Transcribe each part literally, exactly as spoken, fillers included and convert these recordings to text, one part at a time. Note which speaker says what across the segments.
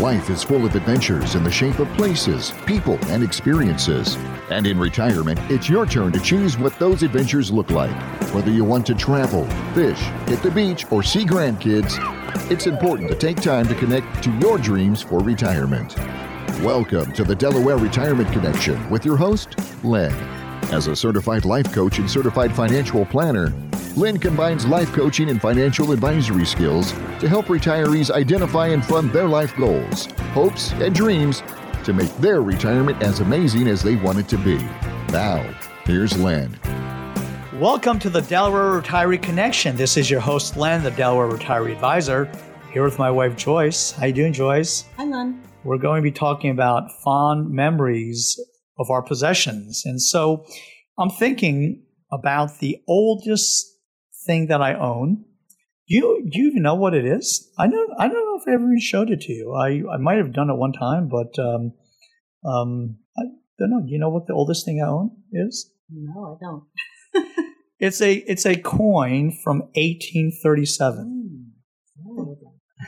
Speaker 1: Life is full of adventures in the shape of places, people, and experiences. And in retirement, it's your turn to choose what those adventures look like. Whether you want to travel, fish, hit the beach, or see grandkids, it's important to take time to connect to your dreams for retirement. Welcome to the Delaware Retirement Connection with your host, Len. As a certified life coach and certified financial planner, Len combines life coaching and financial advisory skills to help retirees identify and fund their life goals, hopes, and dreams to make their retirement as amazing as they want it to be. Now, here's Len.
Speaker 2: Welcome to the Delaware Retiree Connection. This is your host, Len, the Delaware Retiree Advisor, here with my wife, Joyce. How you doing, Joyce?
Speaker 3: Hi, Len.
Speaker 2: We're going to be talking about fond memories of our possessions. And so I'm thinking about the oldest thing that I own. Do you, do you even know what it is? I know I don't know if I ever even showed it to you. I, I might have done it one time, but um, um, I don't know. Do you know what the oldest thing I own is?
Speaker 3: No, I don't.
Speaker 2: It's a it's a coin from eighteen thirty-seven.
Speaker 3: Mm.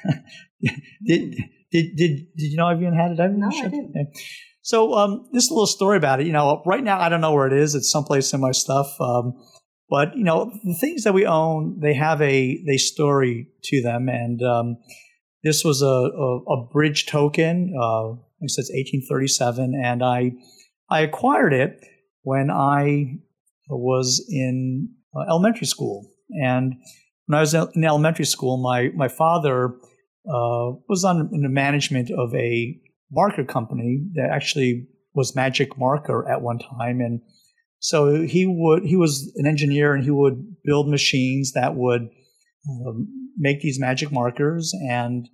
Speaker 2: did, did did did you know I even had it? I
Speaker 3: no, I didn't.
Speaker 2: So um, this is a little story about it. You know, right now I don't know where it is. It's someplace in my stuff. Um, but you know, the things that we own, they have a they story to them. And um, this was a, a, a bridge token. Uh, it says eighteen thirty-seven, and I I acquired it when I was in uh, elementary school. And when I was in elementary school, my my father uh, was on in the management of a marker company that actually was Magic Marker at one time. And so he would he was an engineer, and he would build machines that would um, make these magic markers and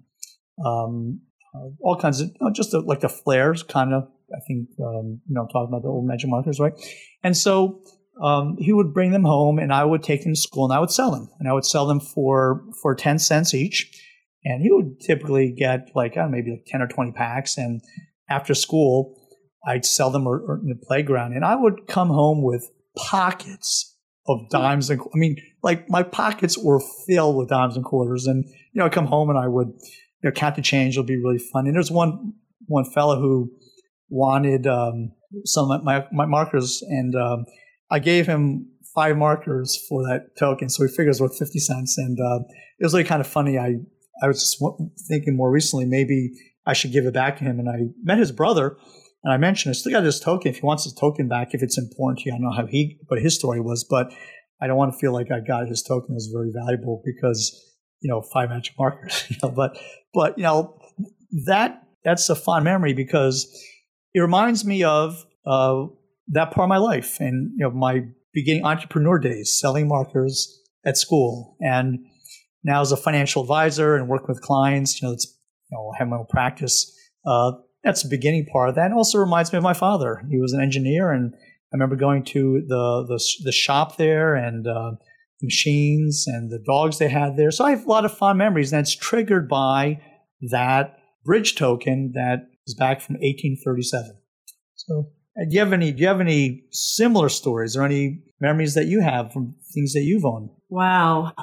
Speaker 2: um, uh, all kinds of, you know, just the, like the flares kind of, I think, um, you know, I'm talking about the old magic markers, right? And so um, he would bring them home, and I would take them to school, and I would sell them. And I would sell them for, for ten cents each. And he would typically get like, I don't know, maybe like ten or twenty packs. And after school, I'd sell them or, or in the playground. And I would come home with pockets of dimes and, I mean, like my pockets were filled with dimes and quarters. And, you know, I'd come home and I would, you know, count the change. It'll be really fun. And there's one, one fellow who wanted um, some of my, my markers. And um, I gave him five markers for that token. So he figures worth fifty cents. And uh, it was really kind of funny. I, I was just thinking more recently, maybe I should give it back to him. And I met his brother, and I mentioned, I still got this token. If he wants his token back, if it's important to you, I don't know how he, what his story was, but I don't want to feel like I got his token. It was very valuable because, you know, five magic markers, you know, but, but, you know, that, that's a fond memory because it reminds me of uh, that part of my life and, you know, my beginning entrepreneur days, selling markers at school. And now as a financial advisor and working with clients, you know, it's, you know, I have my own practice. Uh, that's the beginning part of that. It also reminds me of my father. He was an engineer, and I remember going to the the, the shop there and uh, the machines and the dogs they had there. So I have a lot of fond memories, and it's triggered by that bridge token that was back from eighteen thirty-seven. So do you have any, do you have any similar stories or any memories that you have from things that you've owned?
Speaker 3: Wow.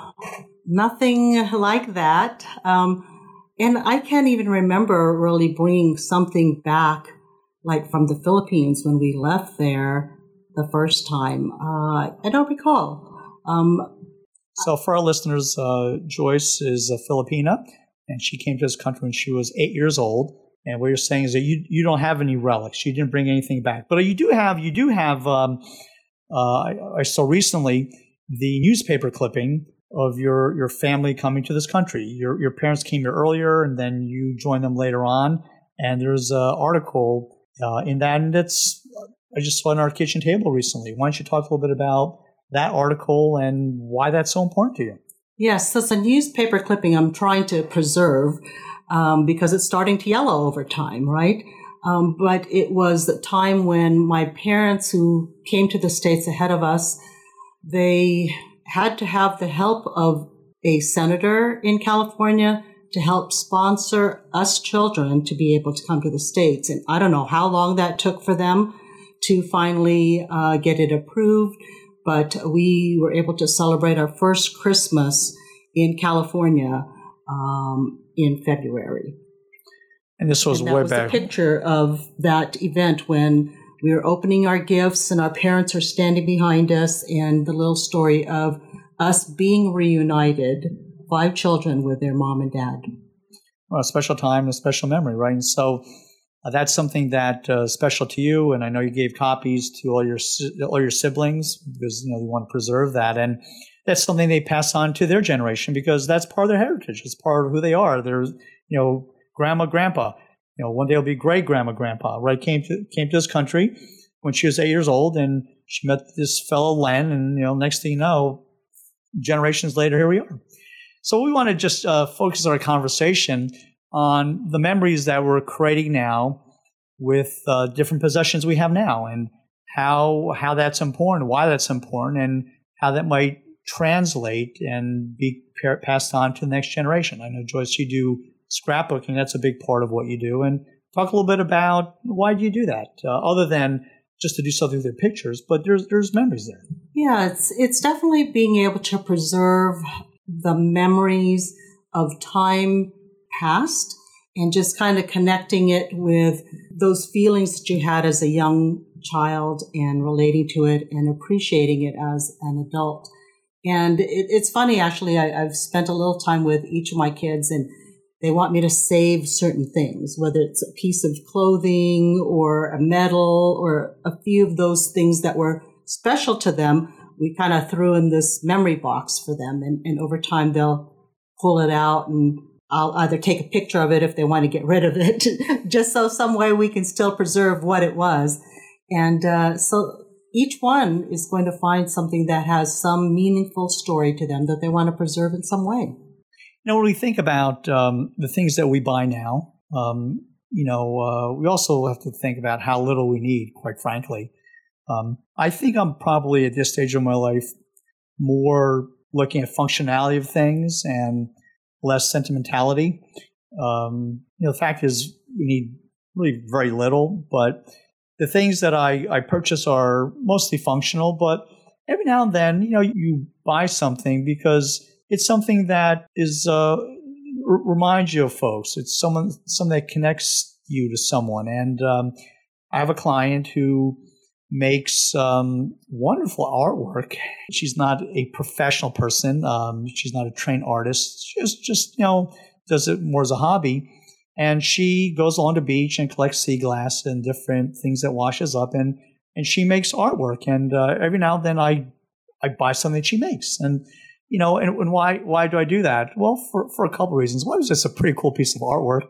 Speaker 3: Nothing like that. Um, and I can't even remember really bringing something back, like from the Philippines when we left there the first time. Uh, I don't recall. Um,
Speaker 2: so for our listeners, uh, Joyce is a Filipina, and she came to this country when she was eight years old. And what you're saying is that you you don't have any relics. You didn't bring anything back. But you do have, you do have, um, uh, I, I saw recently the newspaper clipping of your, your family coming to this country. Your your parents came here earlier, and then you joined them later on. And there's an article uh, in that, and it's, I just saw it on our kitchen table recently. Why don't you talk a little bit about that article and why that's so important to you?
Speaker 3: Yes, so it's a newspaper clipping I'm trying to preserve um, because it's starting to yellow over time, right? Um, but it was the time when my parents, who came to the States ahead of us, they had to have the help of a senator in California to help sponsor us children to be able to come to the States. And I don't know how long that took for them to finally uh, get it approved, but we were able to celebrate our first Christmas in California um, in February.
Speaker 2: And this was
Speaker 3: and that
Speaker 2: way
Speaker 3: was
Speaker 2: back.
Speaker 3: a picture of that event when we were opening our gifts and our parents are standing behind us, and the little story of us being reunited, five children with their mom and dad.
Speaker 2: Well, a special time and a special memory, right? And so uh, that's something that uh, is special to you. And I know you gave copies to all your all your siblings because you know you want to preserve that, and that's something they pass on to their generation because that's part of their heritage. It's part of who they are. There's you know grandma, grandpa. You know, one day it'll be great grandma, grandpa. Right? Came to came to this country when she was eight years old, and she met this fellow Len, and you know, next thing you know, generations later, here we are. So we want to just uh, focus our conversation on the memories that we're creating now with uh, different possessions we have now, and how how that's important, why that's important, and how that might translate and be par- passed on to the next generation. I know, Joyce, you do scrapbooking. That's a big part of what you do. And talk a little bit about why do you do that, uh, other than just to do something with your pictures, but there's there's memories there.
Speaker 3: Yeah, it's it's definitely being able to preserve the memories of time past and just kind of connecting it with those feelings that you had as a young child and relating to it and appreciating it as an adult. And it, it's funny, actually, I, I've spent a little time with each of my kids, and they want me to save certain things, whether it's a piece of clothing or a medal or a few of those things that were special to them. We kind of threw in this memory box for them. And, and over time, they'll pull it out, and I'll either take a picture of it if they want to get rid of it, just so some way we can still preserve what it was. And uh, so each one is going to find something that has some meaningful story to them that they want to preserve in some way.
Speaker 2: You know, when we think about um, the things that we buy now, um, you know, uh, we also have to think about how little we need, quite frankly. Um, I think I'm probably at this stage of my life more looking at functionality of things and less sentimentality. Um, you know, the fact is we need really very little, but the things that I, I purchase are mostly functional, but every now and then, you know, you buy something because it's something that is uh, r- reminds you of folks. It's someone, something that connects you to someone. And um, I have a client who makes um, wonderful artwork. She's not a professional person. Um, she's not a trained artist. She's just, you know, does it more as a hobby. And she goes along the beach and collects sea glass and different things that washes up. And, and she makes artwork. And uh, every now and then I, I buy something she makes. And You know, and, and why why do I do that? Well, for, for a couple of reasons. One is it's a pretty cool piece of artwork.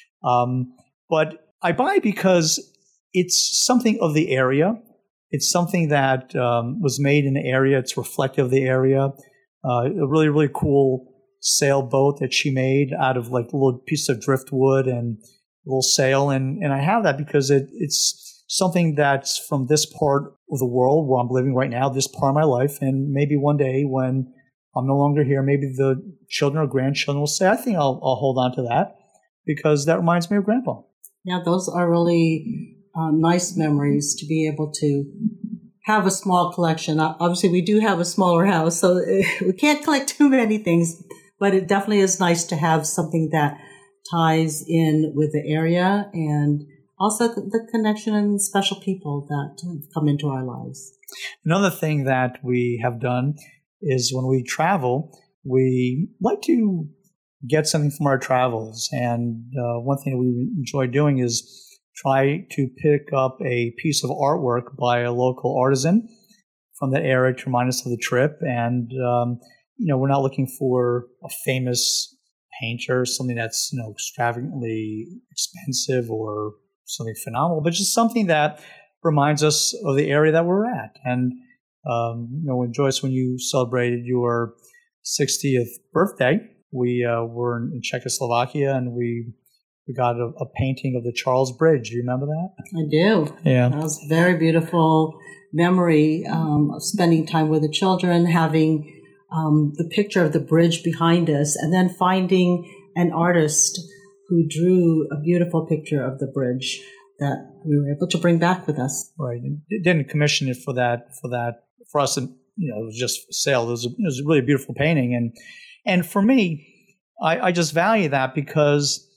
Speaker 2: Um, but I buy it because it's something of the area. It's something that um, was made in the area. It's reflective of the area. Uh, a really, really cool sailboat that she made out of like a little piece of driftwood and a little sail. And, and I have that because it, it's something that's from this part of the world where I'm living right now, this part of my life. And maybe one day when I'm no longer here, maybe the children or grandchildren will say, I think I'll, I'll hold on to that because that reminds me of Grandpa.
Speaker 3: Yeah, those are really uh, nice memories to be able to have a small collection. Obviously, we do have a smaller house, so we can't collect too many things, but it definitely is nice to have something that ties in with the area and also the connection and special people that come into our lives.
Speaker 2: Another thing that we have done is when we travel, we like to get something from our travels. And uh, one thing that we enjoy doing is try to pick up a piece of artwork by a local artisan from that area to remind us of the trip. And, um, you know, we're not looking for a famous painter, something that's, you know, extravagantly expensive or something phenomenal, but just something that reminds us of the area that we're at. And Um, you know, when Joyce, when you celebrated your sixtieth birthday, we uh, were in Czechoslovakia and we we got a, a painting of the Charles Bridge. Do you remember that?
Speaker 3: I do.
Speaker 2: Yeah.
Speaker 3: That was a very beautiful memory um, of spending time with the children, having um, the picture of the bridge behind us, and then finding an artist who drew a beautiful picture of the bridge that we were able to bring back with us.
Speaker 2: Right. It didn't commission it for that, for that, for us, and you know, it was just for sale. It was, a, it was a really beautiful painting. And, and for me, I, I just value that because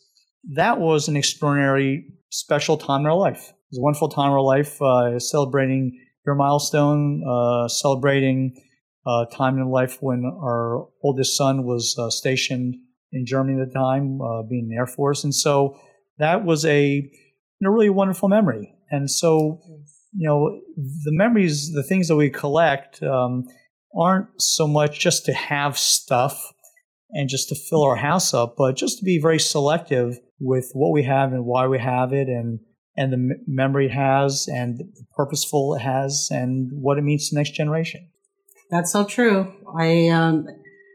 Speaker 2: that was an extraordinary, special time in our life. It was a wonderful time in our life, uh, celebrating your milestone, uh, celebrating uh, time in life when our oldest son was uh, stationed in Germany at the time, uh, being in the Air Force. And so that was a, you know, really wonderful memory. And so, you know, the memories, the things that we collect um, aren't so much just to have stuff and just to fill our house up, but just to be very selective with what we have and why we have it, and and the m- memory it has, and the purposeful it has, and what it means to the next generation.
Speaker 3: That's so true. I um,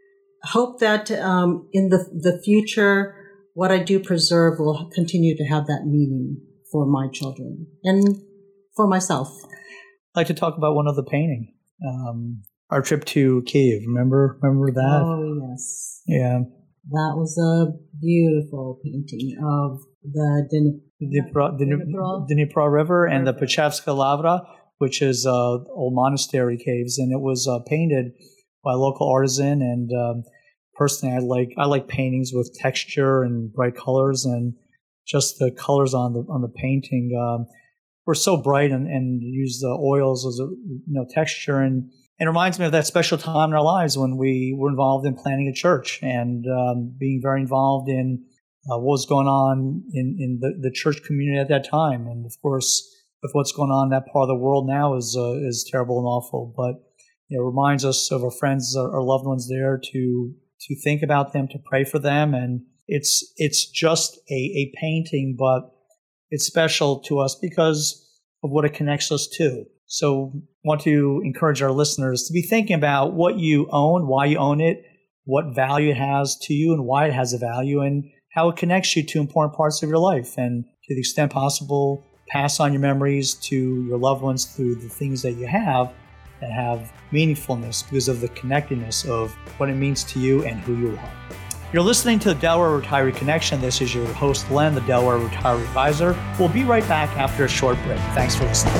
Speaker 3: hope that um, in the the future, what I do preserve will continue to have that meaning for my children and for myself.
Speaker 2: I'd like to talk about one other painting. Um, our trip to Kiev. Remember, remember that?
Speaker 3: Oh yes.
Speaker 2: Yeah.
Speaker 3: That was a beautiful painting of the Dnipro,
Speaker 2: Dnipro, Dnipro River and the Pechevska Lavra, which is uh, old monastery caves, and it was uh, painted by a local artisan. And um, personally, I like I like paintings with texture and bright colors, and just the colors on the on the painting um, were so bright, and, and used the oils as a you know texture. And And it reminds me of that special time in our lives when we were involved in planning a church and um, being very involved in uh, what was going on in, in the, the church community at that time. And of course, with what's going on in that part of the world now is uh, is terrible and awful. But you know, it reminds us of our friends, our, our loved ones there, to to think about them, to pray for them. And it's it's just a, a painting, but it's special to us because of what it connects us to. So I want to encourage our listeners to be thinking about what you own, why you own it, what value it has to you and why it has a value, and how it connects you to important parts of your life. And to the extent possible, pass on your memories to your loved ones through the things that you have that have meaningfulness because of the connectedness of what it means to you and who you are. You're listening to the Delaware Retiree Connection. This is your host, Len, the Delaware Retiree Advisor. We'll be right back after a short break. Thanks for listening.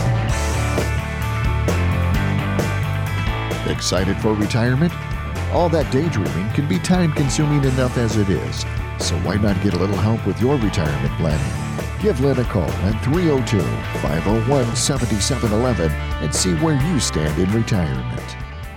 Speaker 1: Excited for retirement? All that daydreaming can be time-consuming enough as it is. So why not get a little help with your retirement planning? Give Len a call at three oh two, five oh one, seven seven one one and see where you stand in retirement.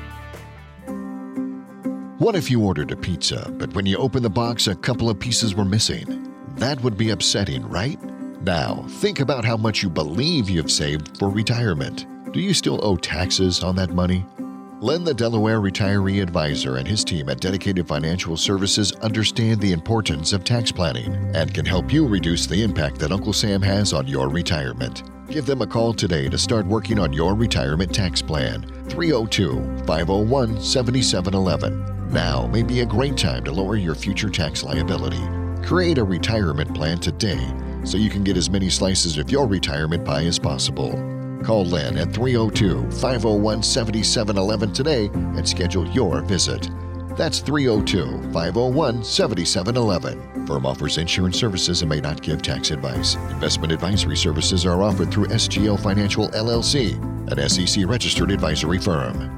Speaker 1: What if you ordered a pizza, but when you opened the box, a couple of pieces were missing? That would be upsetting, right? Now, think about how much you believe you've saved for retirement. Do you still owe taxes on that money? Len, the Delaware Retiree Advisor, and his team at Dedicated Financial Services understand the importance of tax planning and can help you reduce the impact that Uncle Sam has on your retirement. Give them a call today to start working on your retirement tax plan. three oh two, five oh one, seven seven one one. Now may be a great time to lower your future tax liability. Create a retirement plan today so you can get as many slices of your retirement pie as possible. Call Len at three oh two, five oh one, seven seven one one today and schedule your visit. That's three oh two, five oh one, seven seven one one. Firm offers insurance services and may not give tax advice. Investment advisory services are offered through S G L Financial L L C, an S E C-registered advisory firm.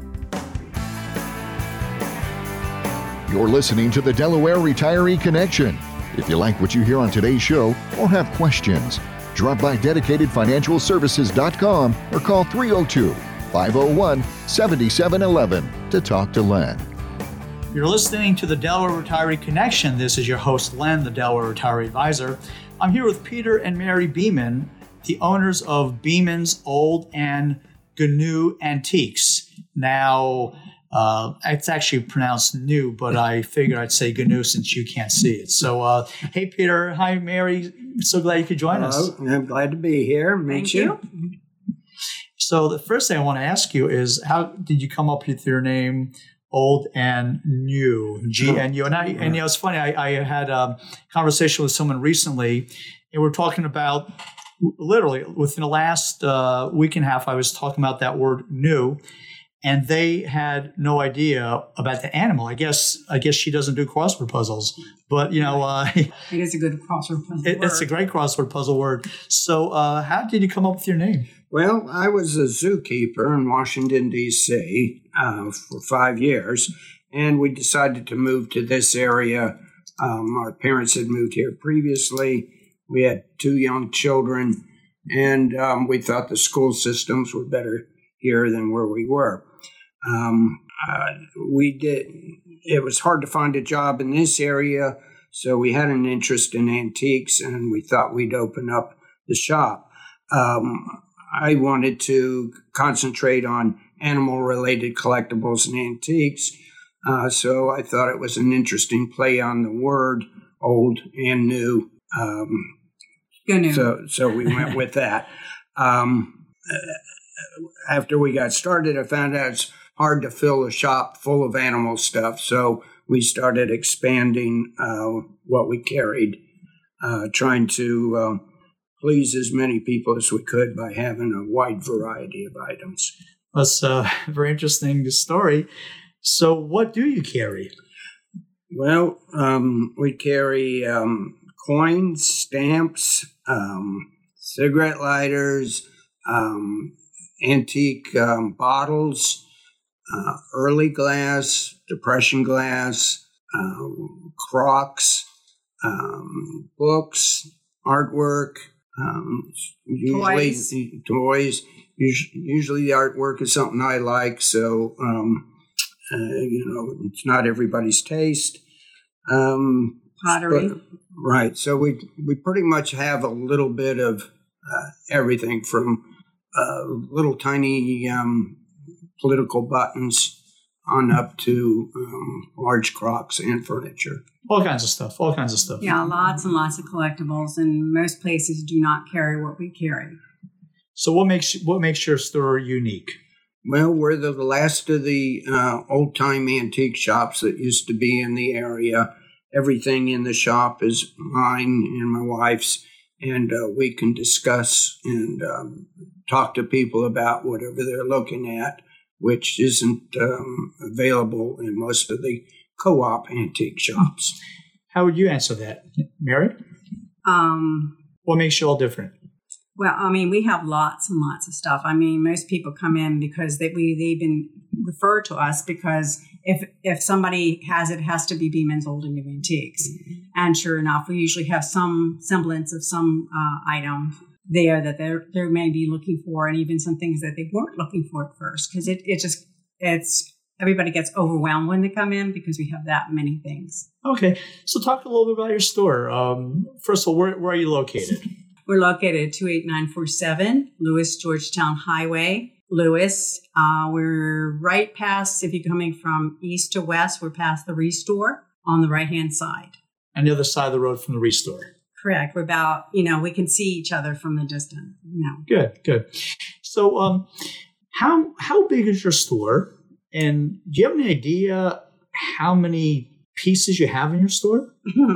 Speaker 1: You're listening to the Delaware Retiree Connection. If you like what you hear on today's show or have questions, drop by dedicated financial services dot com or call three oh two, five oh one, seven seven one one to talk to Len.
Speaker 2: You're listening to the Delaware Retiree Connection. This is your host, Len, the Delaware Retiree Advisor. I'm here with Peter and Mary Beeman, the owners of Beeman's Old and Gnu Antiques. Now, uh, it's actually pronounced new, but I figured I'd say Gnu since you can't see it. So, uh, hey, Peter. Hi, Mary. So glad you could join
Speaker 4: Hello.
Speaker 2: us.
Speaker 4: I'm glad to be here. Meet
Speaker 3: Thank
Speaker 4: you.
Speaker 3: you.
Speaker 2: So the first thing I want to ask you is, how did you come up with your name, Old and New, G N U? And, I, and you know, it's funny, I, I had a conversation with someone recently, and we're talking about, literally, within the last uh, week and a half, I was talking about that word new, and they had no idea about the animal. I guess I guess she doesn't do crossword puzzles, but you know, uh,
Speaker 5: it is a good crossword puzzle
Speaker 2: it,
Speaker 5: word.
Speaker 2: It's a great crossword puzzle word. So, uh, how did you come up with your name?
Speaker 4: Well, I was a zookeeper in Washington, D C uh, for five years, and we decided to move to this area Um, our parents had moved here previously. We had two young children, and um, we thought the school systems were better here than where we were. Um, uh, we did. It was hard to find a job in this area, so we had an interest in antiques, and we thought we'd open up the shop. Um, I wanted to concentrate on animal-related collectibles and antiques, uh, so I thought it was an interesting play on the word, old and new. Um,
Speaker 5: Go new.
Speaker 4: So, so we went with that. Um, after we got started, I found out it's hard to fill a shop full of animal stuff, so we started expanding uh, what we carried, uh, trying to uh, please as many people as we could by having a wide variety of items.
Speaker 2: That's a very interesting story. So what do you carry?
Speaker 4: Well, um, we carry um, coins, stamps, um, cigarette lighters, um, antique um, bottles, uh, early glass, Depression glass, um, Crocs, um, books, artwork, um, usually
Speaker 5: Toys.
Speaker 4: toys. Usually the artwork is something I like, so um, uh, you know, it's not everybody's taste. Um,
Speaker 5: Pottery.
Speaker 4: but- right. So we we pretty much have a little bit of uh, everything from uh, little tiny um, political buttons on up to um, large Crocs and furniture.
Speaker 2: All kinds of stuff. All kinds of stuff.
Speaker 5: Yeah, lots and lots of collectibles, and most places do not carry what we carry.
Speaker 2: So what makes what makes your store unique?
Speaker 4: Well, we're the last of the uh, old-time antique shops that used to be in the area. Everything in the shop is mine and my wife's, and uh, we can discuss and um, talk to people about whatever they're looking at, which isn't um, available in most of the co-op antique shops.
Speaker 2: How would you answer that, Mary?
Speaker 5: Um,
Speaker 2: What makes you all different?
Speaker 5: well, I mean, we have lots and lots of stuff. I mean, most people come in because they we they've been referred to us because if if somebody has it, it has to be Beeman's Old and New Antiques. Mm-hmm. And sure enough, we usually have some semblance of some uh, item there that they're they may be looking for, and even some things that they weren't looking for at first, because it, it just it's everybody gets overwhelmed when they come in because we have that many things.
Speaker 2: Okay, so talk a little bit about your store. Um, first of all, where, where are you located?
Speaker 5: We're located at two eight nine four seven Lewis Georgetown Highway, Lewis. Uh, we're right past, if you're coming from east to west, we're past the Restore on the right-hand side.
Speaker 2: On the other side of the road from the Restore.
Speaker 5: Correct. We're about, you know, we can see each other from the distance. You know.
Speaker 2: Good, good. So um, how how big is your store? And do you have any idea how many pieces you have in your store?
Speaker 4: Uh,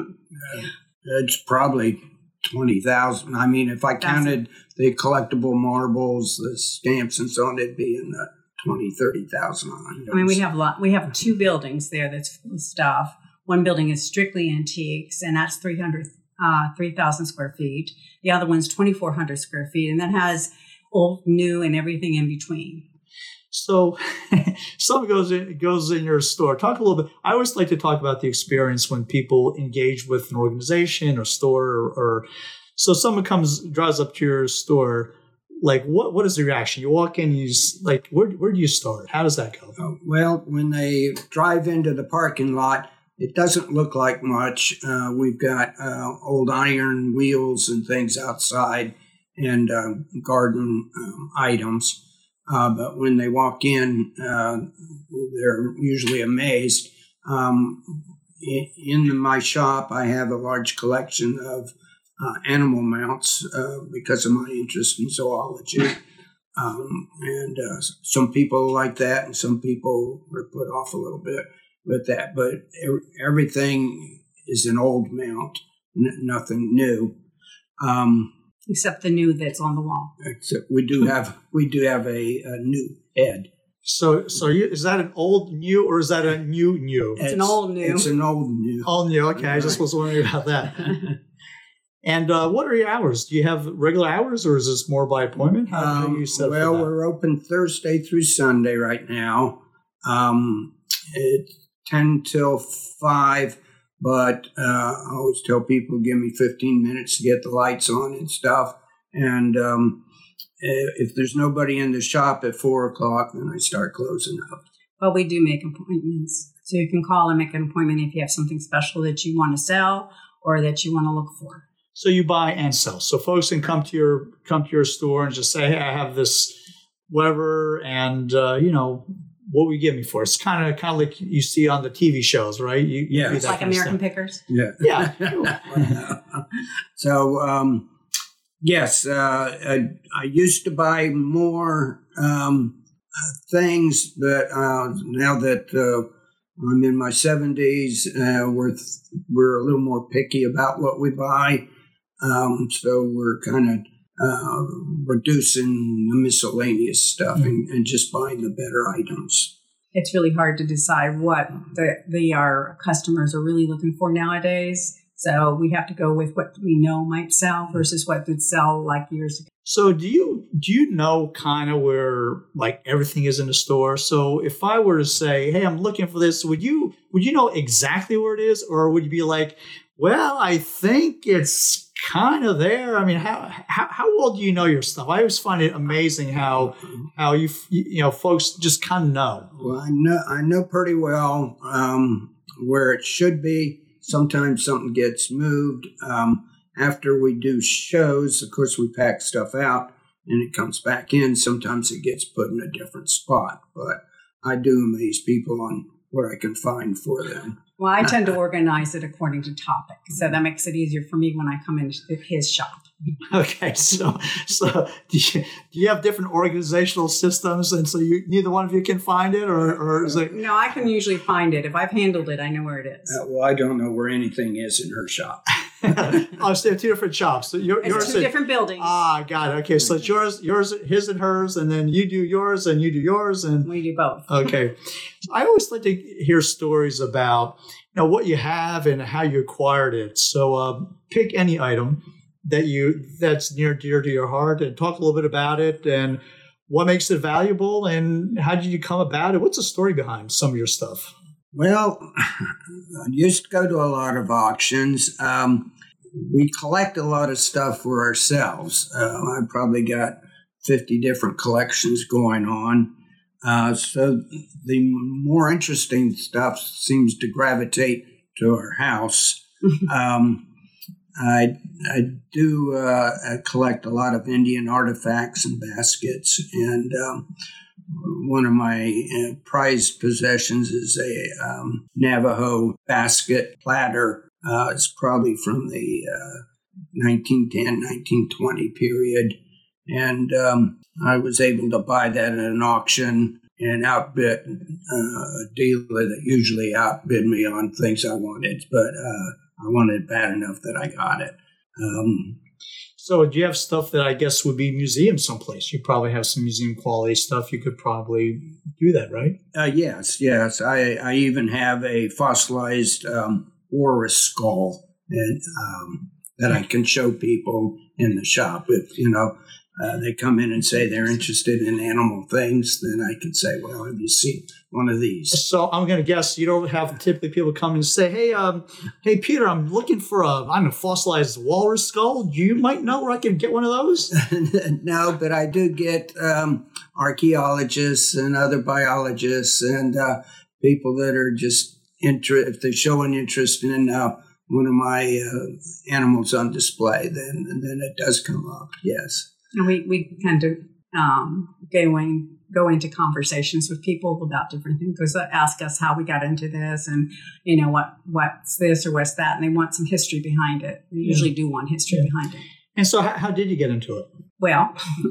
Speaker 4: it's probably twenty thousand. I mean, if I counted the collectible marbles, the stamps and so on, it'd be in the twenty, thirty thousand items.
Speaker 5: I mean, we have a lot. We have two buildings there that's full of stuff. One building is strictly antiques, and that's three hundred, uh, three thousand square feet. The other one's twenty-four hundred square feet, and that has old, new, and everything in between.
Speaker 2: So some goes in goes in your store. Talk a little bit. I always like to talk about the experience when people engage with an organization or store, or, or so someone comes drives up to your store. Like, what what is the reaction? You walk in, you just, like, where where do you start? How does that go?
Speaker 4: Uh, well, when they drive into the parking lot, it doesn't look like much. Uh, we've got uh, old iron wheels and things outside, and uh, garden um, items. Uh, but when they walk in, uh, they're usually amazed. Um, in, in my shop, I have a large collection of uh, animal mounts uh, because of my interest in zoology. Um, and uh, some people like that, and some people are put off a little bit with that. But everything is an old mount, n- nothing new. Um,
Speaker 5: Except the new that's on the wall.
Speaker 4: Except we do have we do have a, a new head.
Speaker 2: So so you, is that an old new or is that a new new?
Speaker 5: It's, it's an old new.
Speaker 4: It's an old new.
Speaker 2: All new. Okay, I just was wondering about that. And uh, what are your hours? Do you have regular hours, or is this more by appointment? How, how do you set
Speaker 4: um,
Speaker 2: up
Speaker 4: well,
Speaker 2: for that?
Speaker 4: we're open Thursday through Sunday right now. Um, it's ten till five. but uh, I always tell people, give me fifteen minutes to get the lights on and stuff. And um, if there's nobody in the shop at four o'clock, then I start closing up.
Speaker 5: Well, we do make appointments. So you can call and make an appointment if you have something special that you want to sell or that you want to look for.
Speaker 2: So you buy and sell. So folks can come to your come to your store and just say, hey, I have this whatever, and uh, you know, what will you give me for it? It's kind of kind of like you see on the T V shows, right? You,
Speaker 4: yeah,
Speaker 5: it's like American Pickers.
Speaker 4: Yeah,
Speaker 2: yeah.
Speaker 4: So um, yes, uh, I, I used to buy more um, uh, things, but uh, now that uh, I'm in my seventies, uh, we're we're a little more picky about what we buy. Um, so we're kind of uh, reducing the miscellaneous stuff and, and just buying the better items.
Speaker 5: It's really hard to decide what the, the our customers are really looking for nowadays. So we have to go with what we know might sell versus what would sell like years ago.
Speaker 2: So do you do you know kind of where like everything is in the store? So if I were to say, hey, I'm looking for this, would you would you know exactly where it is, or would you be like, well, I think it's kind of there? I mean, how, how how well do you know your stuff? I always find it amazing how how you you know folks just kind of know.
Speaker 4: Well, I know I know pretty well um, where it should be. Sometimes something gets moved. Um, after we do shows, of course, we pack stuff out and it comes back in. Sometimes it gets put in a different spot, but I do amaze people on what I can find for them.
Speaker 5: Well, I tend to organize it according to topic, so that makes it easier for me when I come into his shop.
Speaker 2: Okay, so so do you, do you have different organizational systems, and so you neither one of you can find it, or, or is it?
Speaker 5: No, I can usually find it. If I've handled it, I know where it is.
Speaker 4: Uh, well, I don't know where anything is in her shop.
Speaker 2: Oh, so they have two different shops. So your,
Speaker 5: it's
Speaker 2: yours
Speaker 5: two
Speaker 2: is,
Speaker 5: different buildings.
Speaker 2: Ah, got it. Okay, so it's yours, yours, his, and hers, and then you do yours, and you do yours, and
Speaker 5: we do both.
Speaker 2: Okay, I always like to hear stories about you know what you have and how you acquired it. So uh, pick any item that you that's near dear to your heart, and talk a little bit about it and what makes it valuable, and how did you come about it? What's the story behind some of your stuff?
Speaker 4: Well, I used to go to a lot of auctions. Um, we collect a lot of stuff for ourselves. Uh, I probably got fifty different collections going on. Uh, so the more interesting stuff seems to gravitate to our house. um, I, I do uh, collect a lot of Indian artifacts and baskets, and um, one of my uh, prized possessions is a um, Navajo basket platter. Uh, it's probably from the uh, nineteen ten, nineteen twenty period, and um, I was able to buy that at an auction and outbid uh, a dealer that usually outbid me on things I wanted, but uh, I wanted it bad enough that I got it. Um,
Speaker 2: so do you have stuff that I guess would be museum someplace? You probably have some museum quality stuff. You could probably do that, right?
Speaker 4: Uh, yes, yes. I, I even have a fossilized um, walrus skull and, um, that I can show people in the shop. If, you know, uh, they come in and say they're interested in animal things, then I can say, well, have you seen one of these?
Speaker 2: So I'm going to guess you don't have typically people come and say, hey, um, hey, Peter, I'm looking for a, I'm a fossilized walrus skull. You might know where I can get one of those?
Speaker 4: No, but I do get um, archaeologists and other biologists and uh, people that are just, inter- if they show an interest in uh, one of my uh, animals on display, then then it does come up, yes.
Speaker 5: And we, we tend to um, go, in, go into conversations with people about different things, because they ask us how we got into this and, you know, what what's this or what's that, and they want some history behind it. They usually do want history yeah. behind it.
Speaker 2: And so how, how did you get into it?
Speaker 5: Well,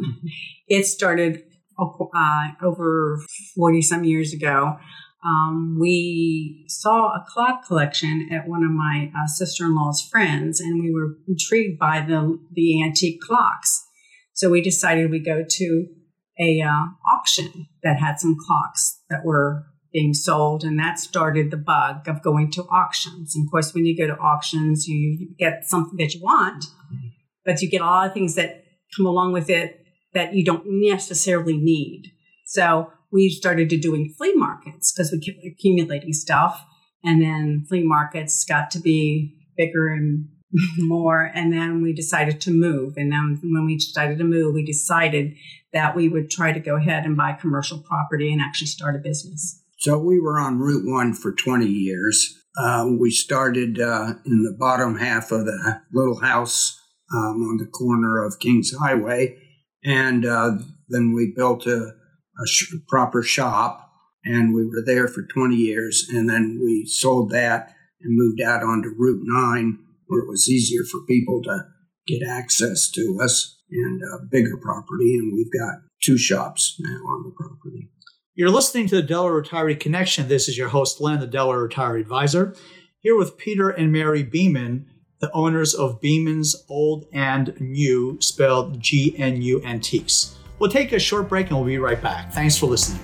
Speaker 5: it started uh, over forty-some years ago. Um, we saw a clock collection at one of my uh, sister-in-law's friends, and we were intrigued by the, the antique clocks. So we decided we'd go to a uh, auction that had some clocks that were being sold, and that started the bug of going to auctions. And of course, when you go to auctions, you get something that you want, but you get a lot of things that come along with it that you don't necessarily need. So we started to doing flea markets because we kept accumulating stuff, And then flea markets got to be bigger and more. And then we decided to move. And then when we decided to move, we decided that we would try to go ahead and buy commercial property and actually start a business.
Speaker 4: So we were on Route one for twenty years. Uh, we started uh, in the bottom half of the little house um, on the corner of Kings Highway. And uh, then we built a, a sh- proper shop, and we were there for twenty years. And then we sold that and moved out onto Route nine, where it was easier for people to get access to us, and a bigger property. And we've got two shops now on the property.
Speaker 2: You're listening to the Delaware Retiree Connection. This is your host, Len, the Delaware Retiree Advisor, here with Peter and Mary Beeman, the owners of Beeman's Old and New, spelled G N U Antiques. We'll take a short break and we'll be right back. Thanks for listening.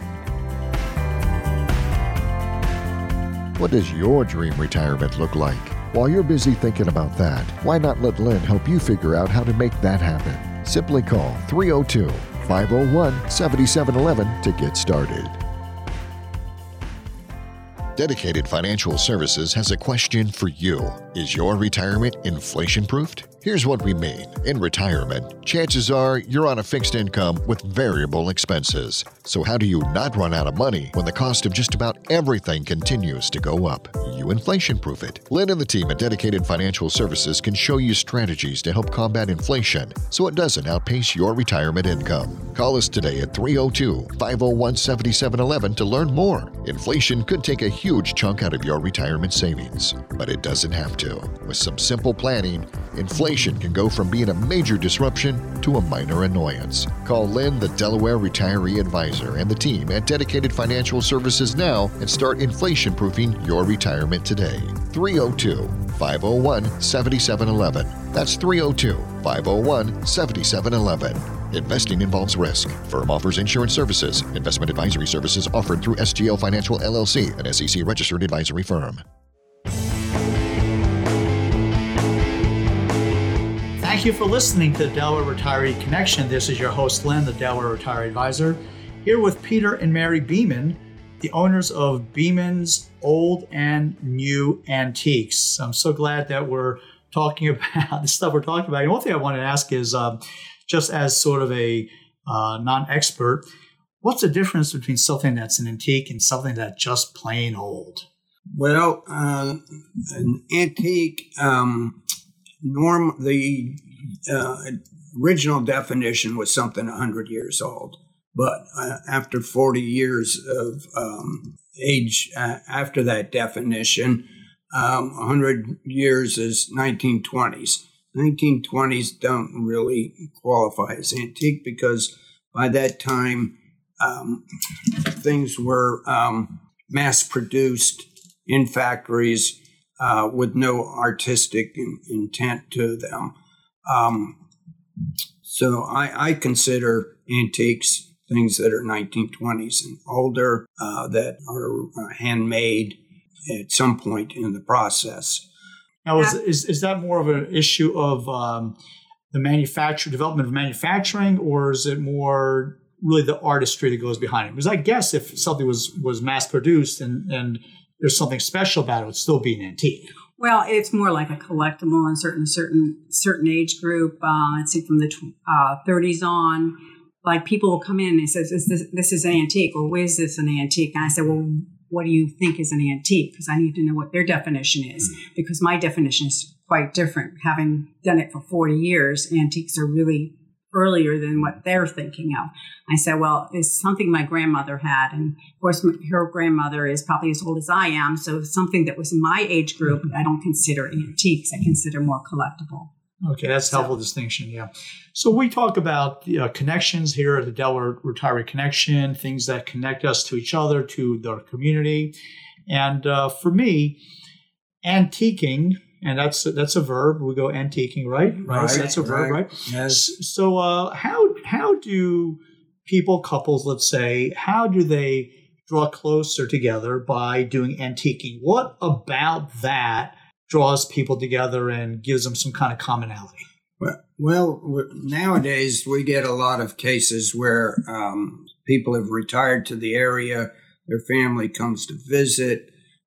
Speaker 1: What does your dream retirement look like? While you're busy thinking about that, why not let Lynn help you figure out how to make that happen? Simply call three oh two, five oh one, seven seven one one to get started. Dedicated Financial Services has a question for you. Is your retirement inflation-proofed? Here's what we mean. In retirement, chances are you're on a fixed income with variable expenses. So how do you not run out of money when the cost of just about everything continues to go up? You inflation-proof it. Lynn and the team at Dedicated Financial Services can show you strategies to help combat inflation so it doesn't outpace your retirement income. Call us today at three oh two, five oh one, seven seven one one to learn more. Inflation could take a huge chunk out of your retirement savings, but it doesn't have to. With some simple planning, inflation can go from being a major disruption to a minor annoyance. Call Lynn, the Delaware Retiree Advisor, and the team at Dedicated Financial Services now and start inflation-proofing your retirement today. three oh two, five oh one, seven seven one one. That's three oh two, five oh one, seven seven one one. Investing involves risk. Firm offers insurance services. Investment advisory services offered through S G L Financial L L C, an S E C-registered advisory firm.
Speaker 2: Thank you for listening to the Delaware Retiree Connection. This is your host, Len, the Delaware Retiree Advisor, here with Peter and Mary Beeman, the owners of Beeman's Old and New Antiques. I'm so glad that we're talking about the stuff we're talking about. And one thing I wanted to ask is, um, just as sort of a uh, non-expert, what's the difference between something that's an antique and something that's just plain old?
Speaker 4: Well, uh, an antique, um, norm the uh, original definition was something one hundred years old. But uh, after forty years of um, age uh, after that definition, um, one hundred years is nineteen twenties. nineteen twenties don't really qualify as antique because by that time um, things were um, mass-produced in factories uh, with no artistic in, intent to them. Um, so I, I consider antiques things that are nineteen twenties and older, uh, that are uh, handmade at some point in the process.
Speaker 2: Now, is, is is that more of an issue of um, the manufacture development of manufacturing, or is it more really the artistry that goes behind it? Because I guess if something was, was mass produced and, and there's something special about it, it would still be an antique.
Speaker 5: Well, it's more like a collectible in certain certain certain age group. Uh, let's see, from the uh, thirties on, like people will come in and say, "This this, this is an antique," or "Why is this an antique?" And I say, "Well, what do you think is an antique?" Because I need to know what their definition is, because my definition is quite different. Having done it for forty years, antiques are really earlier than what they're thinking of. I said, well, it's something my grandmother had. And of course, her grandmother is probably as old as I am. So something that was in my age group, I don't consider antiques. I consider more collectible.
Speaker 2: Okay, that's a helpful so, distinction, yeah. So we talk about uh, connections here at the Delaware Retiree Connection, things that connect us to each other, to the community. And uh, for me, antiquing, and that's that's a verb. We go antiquing, right? Right.
Speaker 4: right
Speaker 2: so that's a verb, right?
Speaker 4: right? Yes.
Speaker 2: So uh, how how do people, couples, let's say, how do they draw closer together by doing antiquing? What about that draws people together and gives them some kind of commonality?
Speaker 4: Well, well nowadays we get a lot of cases where um, people have retired to the area, their family comes to visit,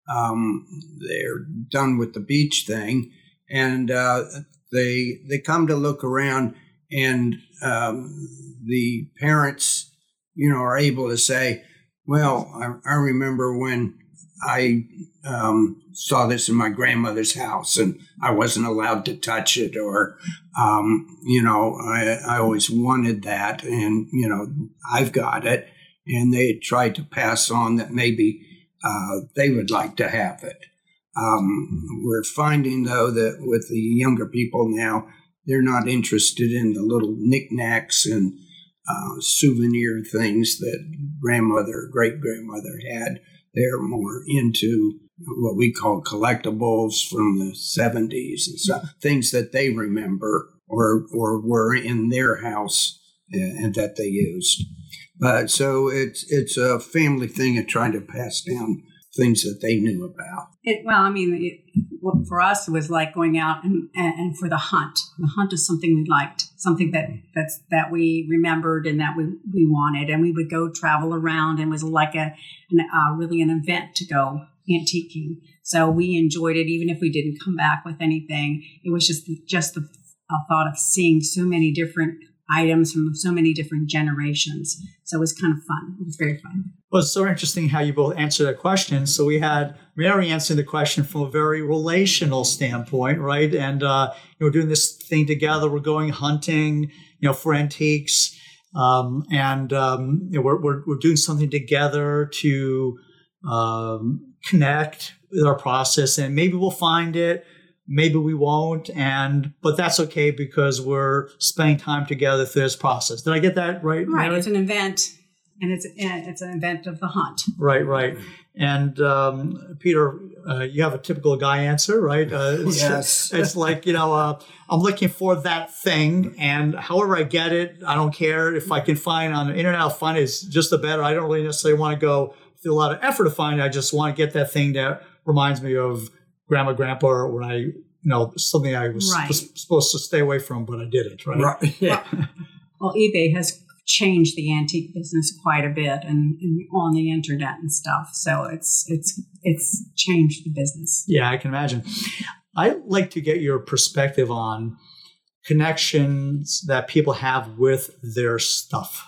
Speaker 4: um, they're done with the beach thing, and uh, they they come to look around, and um, the parents, you know, are able to say, well, I, I remember when I um, saw this in my grandmother's house and I wasn't allowed to touch it, or, um, you know, I, I always wanted that, and, you know, I've got it. And they tried to pass on that maybe uh, they would like to have it. Um, we're finding, though, that with the younger people now, they're not interested in the little knickknacks and uh, souvenir things that grandmother, great-grandmother had. They're more into what we call collectibles from the seventies and stuff, things that they remember or or were in their house and, and that they used. But so it's it's a family thing of trying to pass down things that they knew about.
Speaker 5: It, well, I mean, it, what for us it was like going out and, and, and for the hunt. The hunt is something we liked, something that that's that we remembered and that we, we wanted, and we would go travel around, and it was like a an, uh, really an event to go antiquing. So we enjoyed it, even if we didn't come back with anything. It was just just the uh, thought of seeing so many different items from so many different generations. So it was kind of fun. It was very fun.
Speaker 2: Well, it's so interesting how you both answered that question. So we had Mary answering the question from a very relational standpoint, right? And uh, you know, we're doing this thing together. We're going hunting, you know, for antiques, um, and um, you know, we're, we're we're doing something together to um, connect with our process. And maybe we'll find it. Maybe we won't, and but that's okay because we're spending time together through this process. Did I get that right?
Speaker 5: Right.
Speaker 2: Mary?
Speaker 5: It's an event, and it's it's an event of the hunt.
Speaker 2: Right, right. And um, Peter, uh, you have a typical guy answer, right? Uh, it's,
Speaker 4: Yes.
Speaker 2: It's like, you know, uh, I'm looking for that thing, and however I get it, I don't care. If I can find on the internet, I'll find it. It's just the better. I don't really necessarily want to go through a lot of effort to find it. I just want to get that thing that reminds me of grandma, grandpa, or when I, you know, something I was,
Speaker 5: Right.
Speaker 2: was supposed to stay away from, but I didn't, right?
Speaker 4: Right. Yeah.
Speaker 5: Well, eBay has changed the antique business quite a bit, and, and on the internet and stuff. So it's it's it's changed the business.
Speaker 2: Yeah, I can imagine. I'd like to get your perspective on connections that people have with their stuff.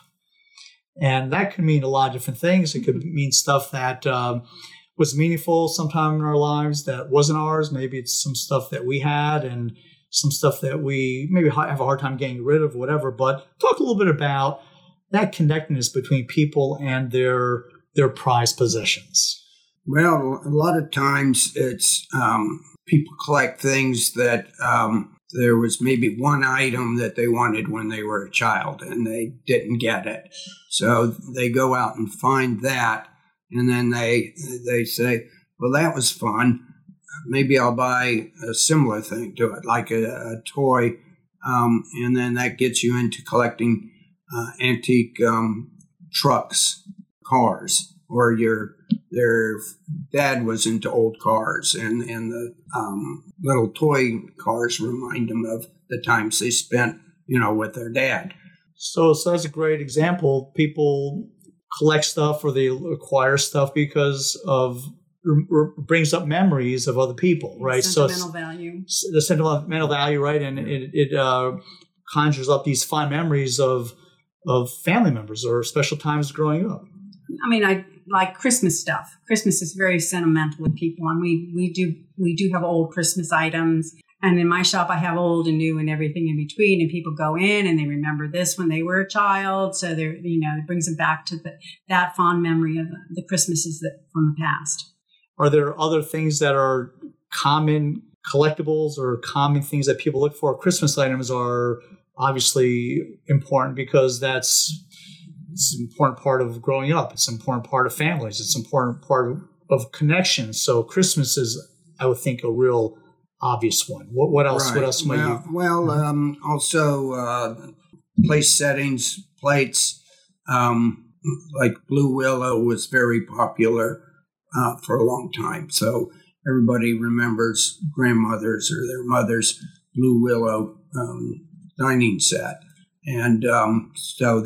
Speaker 2: And that can mean a lot of different things. It could mean stuff that um, was meaningful sometime in our lives that wasn't ours. Maybe it's some stuff that we had and some stuff that we maybe have a hard time getting rid of, whatever. But talk a little bit about that connectedness between people and their their prized possessions.
Speaker 4: Well, a lot of times it's um, people collect things that um, there was maybe one item that they wanted when they were a child and they didn't get it. So they go out and find that, and then they they say, well, that was fun. Maybe I'll buy a similar thing to it, like a, a toy, um, and then that gets you into collecting uh, antique um, trucks, cars, or your their dad was into old cars, and, and the um, little toy cars remind them of the times they spent, you know, with their dad.
Speaker 2: So, so that's a great example. People collect stuff or they acquire stuff because of r- brings up memories of other people, right?
Speaker 5: Sentimental
Speaker 2: so
Speaker 5: value.
Speaker 2: The sentimental value, right? And it, it uh, conjures up these fond memories of of family members or special times growing up.
Speaker 5: I mean, I like Christmas stuff. Christmas is very sentimental with people, and we we do we do have old Christmas items. And in my shop, I have old and new and everything in between. And people go in and they remember this when they were a child. So they're, you know, it brings them back to the, that fond memory of the, the Christmases that from the past.
Speaker 2: Are there other things that are common collectibles or common things that people look for? Christmas items are obviously important because that's it's an important part of growing up. It's an important part of families. It's an important part of, of connections. So Christmas is, I would think, a real obvious one. What what else?
Speaker 4: Right.
Speaker 2: What else might
Speaker 4: well,
Speaker 2: you?
Speaker 4: Well, um, also uh, place settings, plates, um, like Blue Willow was very popular uh, for a long time. So everybody remembers grandmother's or their mother's Blue Willow um, dining set, and um, so they'll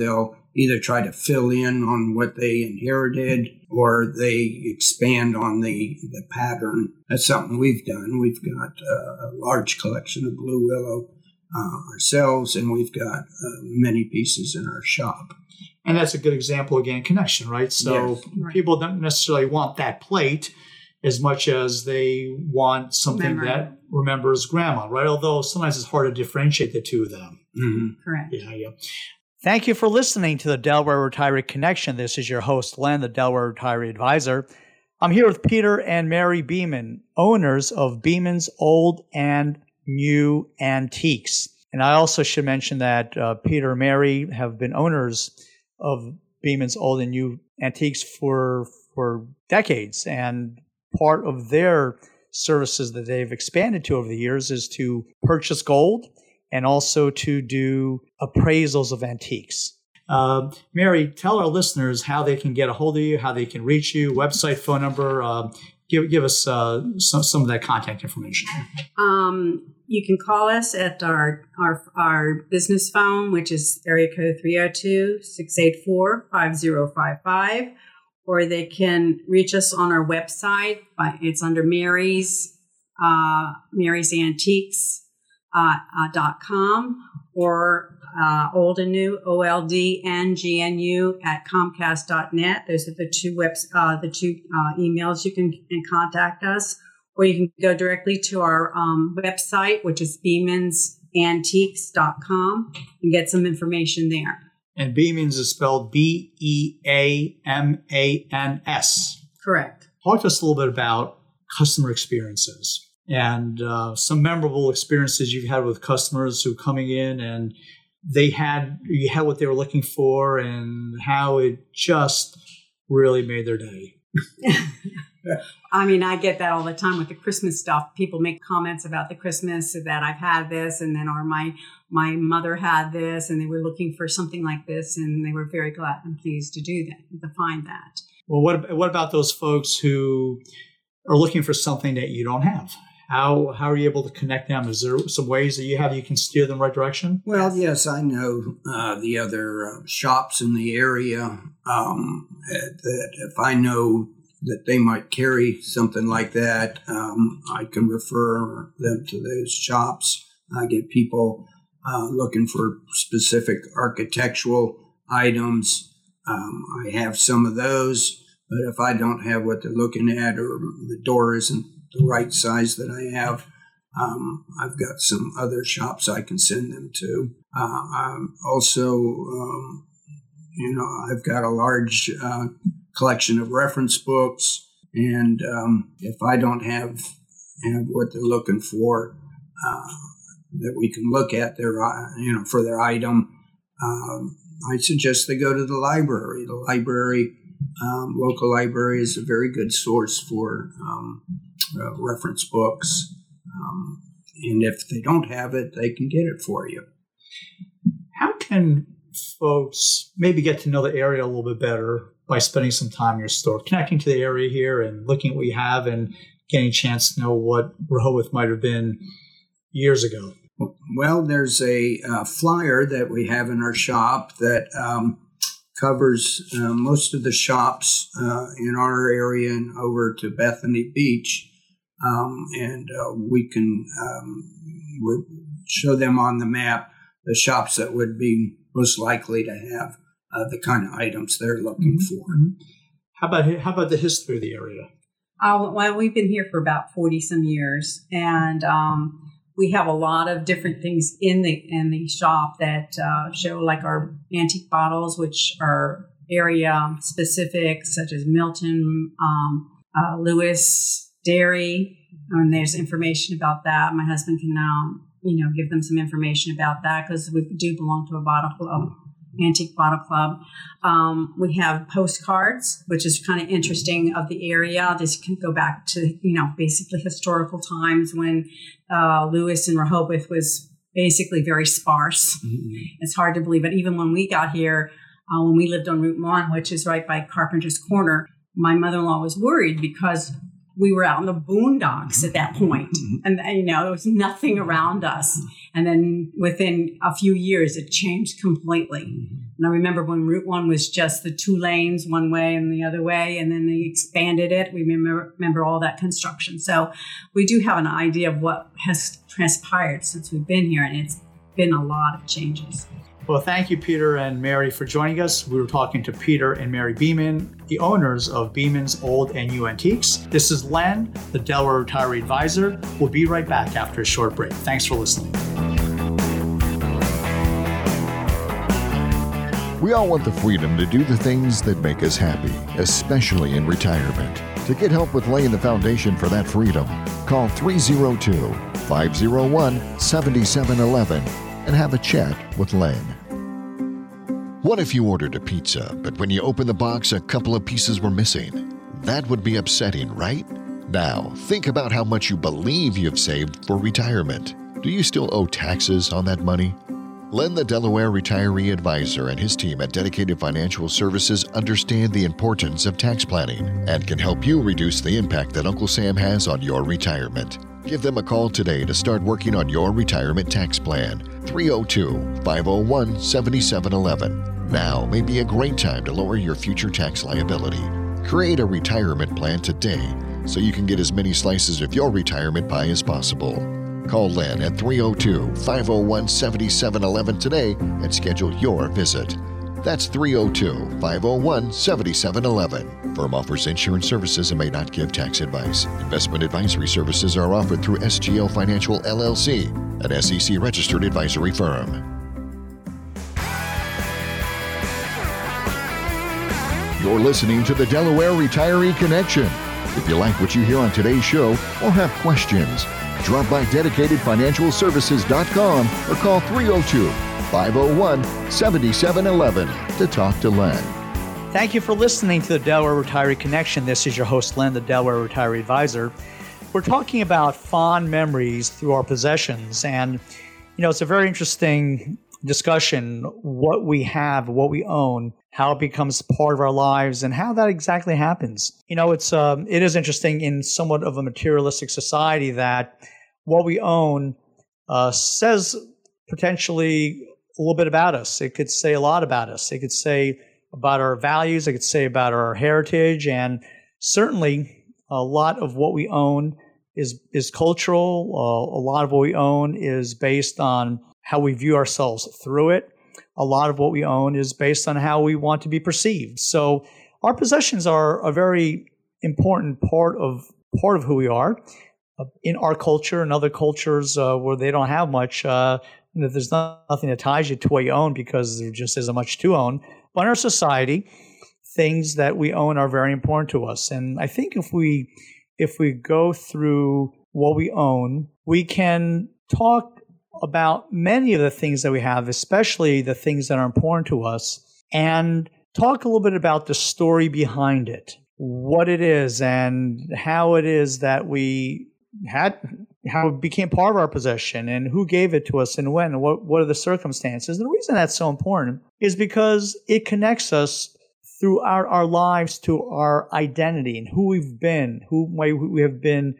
Speaker 4: either try to fill in on what they inherited or they expand on the, the pattern. That's something we've done. We've got uh, a large collection of blue willow uh, ourselves, and we've got uh, many pieces in our shop.
Speaker 2: And that's a good example, again, connection, right? So
Speaker 4: Yes.
Speaker 5: Right.
Speaker 2: people don't necessarily want that plate as much as they want something
Speaker 5: Memory.
Speaker 2: that remembers grandma, right? Although sometimes it's hard to differentiate the two of them.
Speaker 4: Mm-hmm.
Speaker 5: Correct.
Speaker 2: Yeah, yeah. Thank you for listening to the Delaware Retiree Connection. This is your host, Len, the Delaware Retiree Advisor. I'm here with Peter and Mary Beeman, owners of Beeman's Old and New Antiques. And I also should mention that uh, Peter and Mary have been owners of Beeman's Old and New Antiques for for decades. And part of their services that they've expanded to over the years is to purchase gold and also to do appraisals of antiques. Uh, Mary, tell our listeners how they can get a hold of you, how they can reach you, website, phone number. Uh, give give us uh, some, some of that contact information.
Speaker 5: Um, you can call us at our, our our business phone, which is area code three oh two, six eight four, five oh five five, or they can reach us on our website. By, it's under Mary's, uh, Mary's Antiques. Uh, uh, dot com or uh, old and new, O L D N G N U at comcast dot net. Those are the two webs, uh, the two uh, emails you can, can contact us, or you can go directly to our um, website, which is beemans antiques dot com, and get some information there.
Speaker 2: And Beemans is spelled B E A M A N S.
Speaker 5: Correct.
Speaker 2: Talk to us a little bit about customer experiences and uh, some memorable experiences you've had with customers who are coming in and they had you had what they were looking for and how it just really made their day.
Speaker 5: I mean, I get that all the time with the Christmas stuff. People make comments about the Christmas that I've had this, and then or my my mother had this, and they were looking for something like this, and they were very glad and pleased to do that, to find that.
Speaker 2: Well, what what about those folks who are looking for something that you don't have? How how are you able to connect them? Is there some ways that you have you can steer them right direction?
Speaker 4: Well, yes, I know uh, the other uh, shops in the area um, that if I know that they might carry something like that, um, I can refer them to those shops. I get people uh, looking for specific architectural items. Um, I have some of those, but if I don't have what they're looking at or the door isn't the right size that I have, um, I've got some other shops I can send them to. Uh, I'm also, um, you know, I've got a large uh, collection of reference books, and um, if I don't have have what they're looking for, uh, that we can look at their, uh, you know, for their item, um, I suggest they go to the library. The library, um, local library, is a very good source for um, uh, reference books. Um, and if they don't have it, they can get it for you.
Speaker 2: How can folks maybe get to know the area a little bit better by spending some time in your store, connecting to the area here and looking at what you have and getting a chance to know what Rehoboth might have been years ago?
Speaker 4: Well, there's a uh, flyer that we have in our shop that um, covers uh, most of the shops uh, in our area and over to Bethany Beach. Um, and uh, we can um, re- show them on the map the shops that would be most likely to have uh, the kind of items they're looking
Speaker 2: Mm-hmm.
Speaker 4: for.
Speaker 2: How about how about the history of the area?
Speaker 5: Uh, well, we've been here for about forty some years, and um, we have a lot of different things in the in the shop that uh, show, like our antique bottles, which are area specific, such as Milton, um, uh, Lewis Dairy, and there's information about that. My husband can um, you know give them some information about that because we do belong to a bottle club. Antique Bottle Club. Um, we have postcards, which is kind of interesting of the area. This can go back to, you know, basically historical times when uh, Lewis and Rehoboth was basically very sparse. Mm-hmm. It's hard to believe, but even when we got here, uh, when we lived on Route one, which is right by Carpenter's Corner, my mother-in-law was worried because we were out in the boondocks at that point. And, you know, there was nothing around us. And then within a few years, it changed completely. And I remember when Route one was just the two lanes, one way and the other way, and then they expanded it. We remember, remember all that construction. So we do have an idea of what has transpired since we've been here, and it's been a lot of changes.
Speaker 2: Well, thank you, Peter and Mary, for joining us. We were talking to Peter and Mary Beeman, the owners of Beeman's Old and New Antiques. This is Len, the Delaware Retiree Advisor. We'll be right back after a short break. Thanks for listening.
Speaker 1: We all want the freedom to do the things that make us happy, especially in retirement. To get help with laying the foundation for that freedom, call three oh two, five oh one, seven seven one one and have a chat with Len. What if you ordered a pizza, but when you opened the box, a couple of pieces were missing? That would be upsetting, right? Now, think about how much you believe you've saved for retirement. Do you still owe taxes on that money? Len, the Delaware Retiree Advisor, and his team at Dedicated Financial Services understand the importance of tax planning and can help you reduce the impact that Uncle Sam has on your retirement. Give them a call today to start working on your retirement tax plan. three oh two, five oh one, seven seven one one. Now may be a great time to lower your future tax liability. Create a retirement plan today so you can get as many slices of your retirement pie as possible. Call Len at three oh two, five oh one, seven seven one one today and schedule your visit. That's three oh two, five oh one, seven seven one one. Firm offers insurance services and may not give tax advice. Investment advisory services are offered through S G L Financial L L C, an S E C-registered advisory firm. You're listening to the Delaware Retiree Connection. If you like what you hear on today's show or have questions, drop by dedicated financial services dot com or call three oh two, five oh one, seven seven one one to talk to Len.
Speaker 2: Thank you for listening to the Delaware Retiree Connection. This is your host, Len, the Delaware Retiree Advisor. We're talking about fond memories through our possessions. And, you know, it's a very interesting discussion, what we have, what we own, how it becomes part of our lives, and how that exactly happens. You know, it's um, it is interesting in somewhat of a materialistic society that what we own uh, says potentially a little bit about us. It could say a lot about us. It could say about our values. It could say about our heritage. And certainly a lot of what we own is, is cultural. Uh, a lot of what we own is based on how we view ourselves through it. A lot of what we own is based on how we want to be perceived. So our possessions are a very important part of part of who we are. Uh, in our culture and other cultures uh, where they don't have much, uh, you know, there's not, nothing that ties you to what you own because there just isn't much to own. But in our society, things that we own are very important to us. And I think if we if we go through what we own, we can talk about many of the things that we have, especially the things that are important to us, and talk a little bit about the story behind it, what it is and how it is that we had, how it became part of our possession and who gave it to us and when, and what, what are the circumstances. And the reason that's so important is because it connects us throughout our lives to our identity and who we've been, who may we have been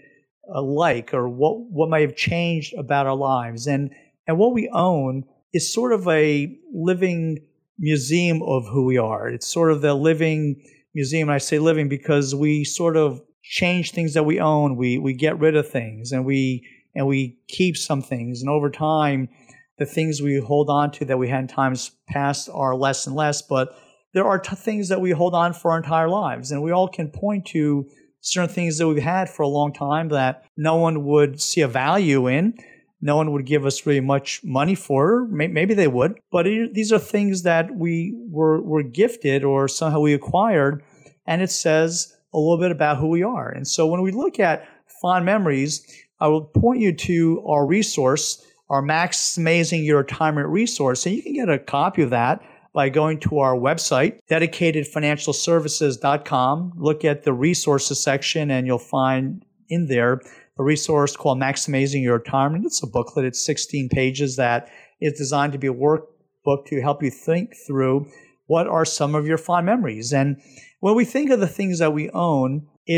Speaker 2: like, or what, what may have changed about our lives. And, and what we own is sort of a living museum of who we are. It's sort of the living museum. And I say living because we sort of change things that we own. We we get rid of things, and we and we keep some things. And over time, the things we hold on to that we had in times past are less and less. But there are t- things that we hold on for our entire lives, and we all can point to certain things that we've had for a long time that no one would see a value in. No one would give us really much money for. Maybe they would, but it, these are things that we were were gifted or somehow we acquired, and it says a little bit about who we are. And so when we look at fond memories, I will point you to our resource, our Maximizing Your Retirement resource, and you can get a copy of that by going to our website, dedicated financial services dot com. Look at the resources section, and you'll find in there a resource called Maximizing Your Retirement. It's a booklet. It's sixteen pages that is designed to be a workbook to help you think through what are some of your fond memories. And when we think of the things that we own, it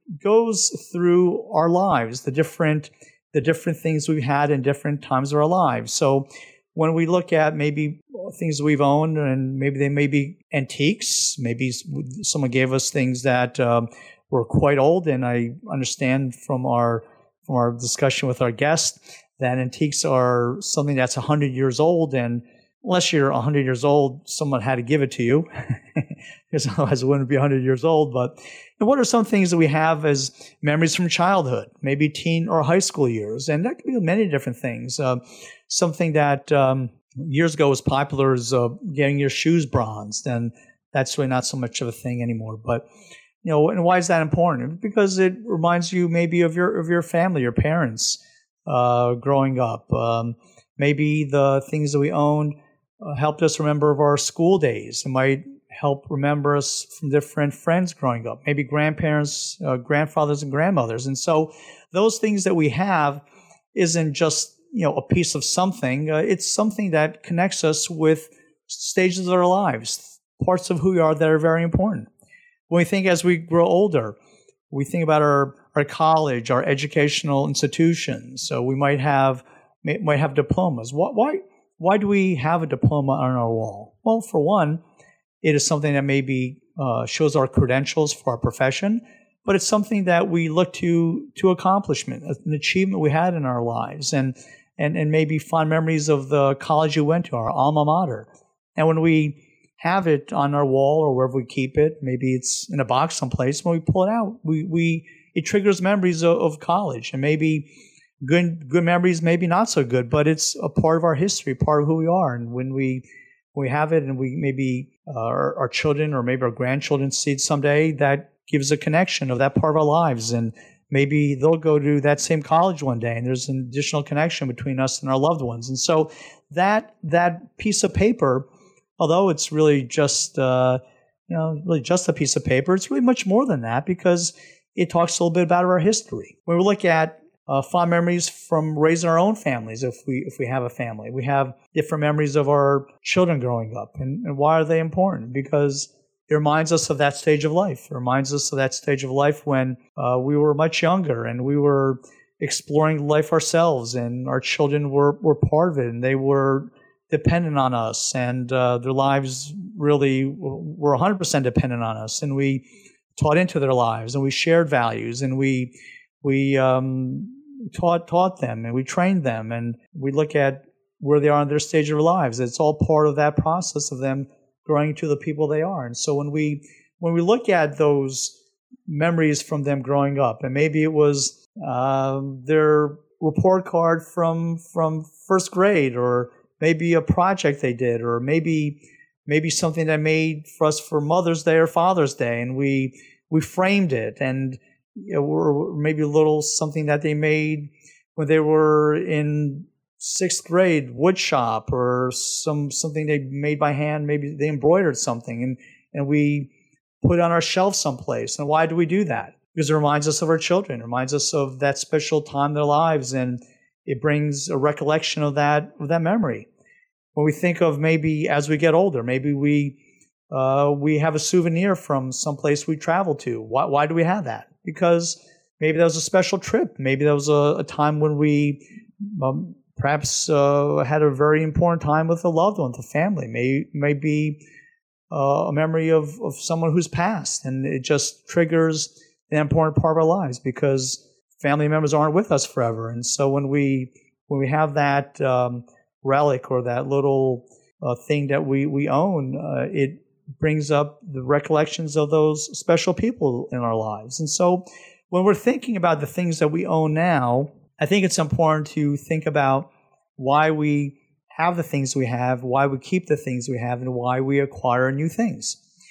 Speaker 2: goes through our lives, the different the different things we've had in different times of our lives. So when we look at maybe things we've owned, and maybe they may be antiques, maybe someone gave us things that um, were quite old, and I understand from our from our discussion with our guest that antiques are something that's one hundred years old, and unless you're one hundred years old, someone had to give it to you, because otherwise it wouldn't be one hundred years old. But and what are some things that we have as memories from childhood, maybe teen or high school years? And that could be many different things. Uh, something that um, years ago was popular is uh, getting your shoes bronzed, and that's really not so much of a thing anymore. But you know, and why is that important? Because it reminds you maybe of your of your family, your parents uh, growing up. Um, maybe the things that we owned uh, helped us remember of our school days. It might help remember us from different friends growing up. Maybe grandparents, uh, grandfathers, and grandmothers. And so those things that we have isn't just you know a piece of something. Uh, it's something that connects us with stages of our lives, parts of who we are that are very important. When we think as we grow older, we think about our, our college, our educational institutions. So we might have might have diplomas. Why, why why do we have a diploma on our wall? Well, for one, it is something that maybe uh, shows our credentials for our profession, but it's something that we look to to accomplishment, an achievement we had in our lives, and and and maybe fond memories of the college you went to, our alma mater. And when we have it on our wall or wherever we keep it, maybe it's in a box someplace, when we pull it out, we, we it triggers memories of, of college, and maybe good good memories, maybe not so good, but it's a part of our history, part of who we are. And when we when we have it, and we maybe uh, our, our children or maybe our grandchildren see it someday, that gives a connection of that part of our lives, and maybe they'll go to that same college one day, and there's an additional connection between us and our loved ones. And so that that piece of paper, although it's really just, uh, you know, really just a piece of paper, it's really much more than that, because it talks a little bit about our history. When we look at uh, fond memories from raising our own families, if we if we have a family, we have different memories of our children growing up. And, and why are they important? Because it reminds us of that stage of life. It reminds us of that stage of life when uh, we were much younger and we were exploring life ourselves, and our children were, were part of it, and they were dependent on us, and uh, their lives really were one hundred percent dependent on us, and we taught into their lives, and we shared values, and we we um, taught taught them, and we trained them, and we look at where they are in their stage of their lives. It's all part of that process of them growing to the people they are. And so when we when we look at those memories from them growing up, and maybe it was uh, their report card from from first grade, or maybe a project they did, or maybe maybe something that made for us for Mother's Day or Father's Day, and we we framed it, and you know, or maybe a little something that they made when they were in sixth grade, wood shop, or some something they made by hand. Maybe they embroidered something, and and we put it on our shelf someplace. And why do we do that? Because it reminds us of our children, it reminds us of that special time in their lives, and it brings a recollection of that of that memory. When we think of maybe as we get older, maybe we uh, we have a souvenir from someplace we traveled to. Why, why do we have that? Because maybe that was a special trip. Maybe that was a, a time when we um, perhaps uh, had a very important time with a loved one, the family. Maybe maybe uh, a memory of, of someone who's passed, and it just triggers an important part of our lives, because family members aren't with us forever. And so when we when we have that um, relic or that little uh, thing that we, we own, uh, it brings up the recollections of those special people in our lives. And so when we're thinking about the things that we own now, I think it's important to think about why we have the things we have, why we keep the things we have, and why we acquire new things.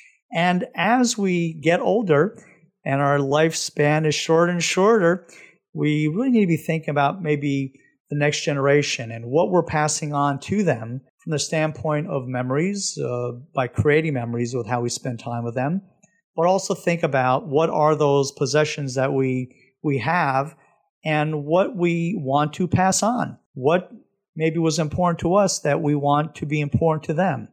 Speaker 2: And as we get older and our lifespan is shorter and shorter, we really need to be thinking about maybe the next generation and what we're passing on to them from the standpoint of memories, uh, by creating memories with how we spend time with them, but also think about what are those possessions that we we have and what we want to pass on. What maybe was important to us that we want to be important to them.